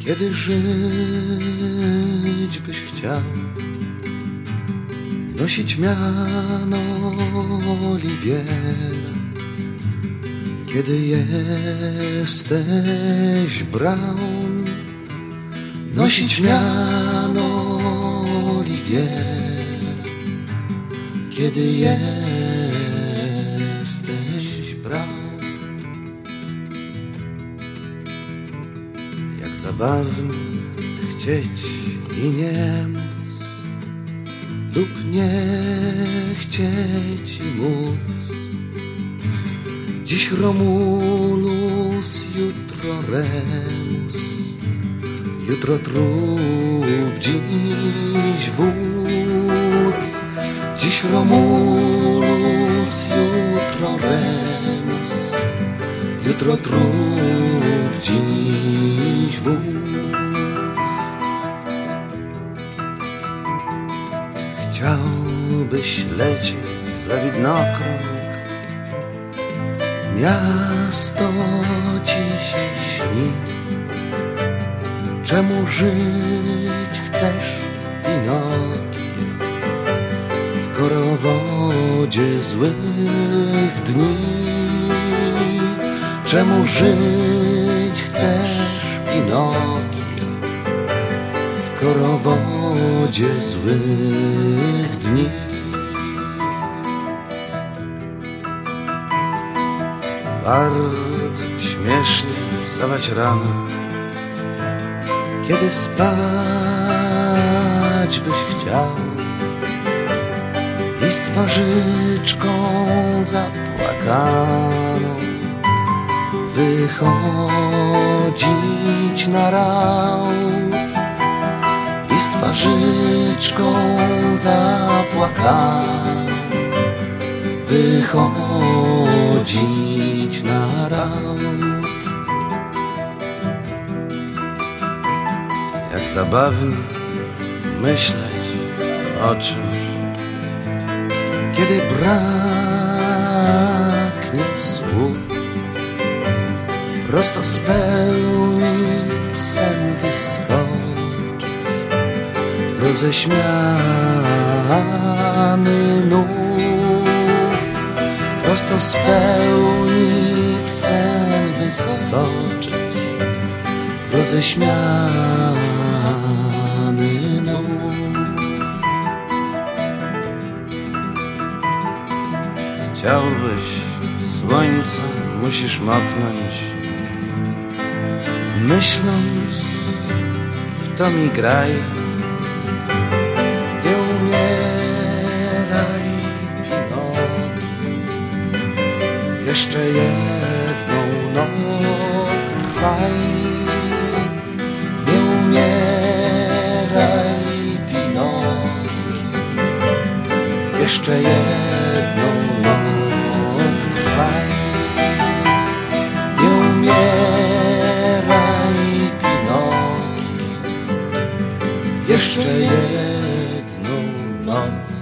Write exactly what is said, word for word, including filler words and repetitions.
Kiedy żyć byś chciał, nosić miano Oliwiera. Kiedy jesteś Brown, nosić miano Oliwiera. Kiedy jesteś Brown, jak zabawnie chcieć i nie móc, lub nie chcieć i móc. Dziś Romulus, jutro Remus, jutro trup, dziś wódz. Dziś Romulus, jutro Remus, jutro trup, dziś wódz. Chciałbyś lecieć za widnokrąg, miasto ci się śni. Czemu żyć chcesz, Pinokie, w korowodzie złych dni? Czemu żyć chcesz, Pinokie, w korowodzie złych dni? Bardzo śmiesznie wstawać rano, kiedy spać byś chciał i z twarzyczką zapłakaną wychodzić na raut. I z twarzyczką zapłakaną wychodzić na raut. Jak zabawnie myśleć o czymś, kiedy braknie słów. Prosto z pełni w sen wyskoczyć, w roześmiany nów. Prosto z pełni w sen wyskoczyć, w roześmiany nów. Chciałbyś słońca, musisz moknąć, myśląc w to mi graj. Nie umieraj, Pinoki, jeszcze jedną noc trwaj. Nie umieraj, Pinoki, jeszcze jedną noc trwaj. Nie umieraj, Pinoki, jeszcze jedną noc.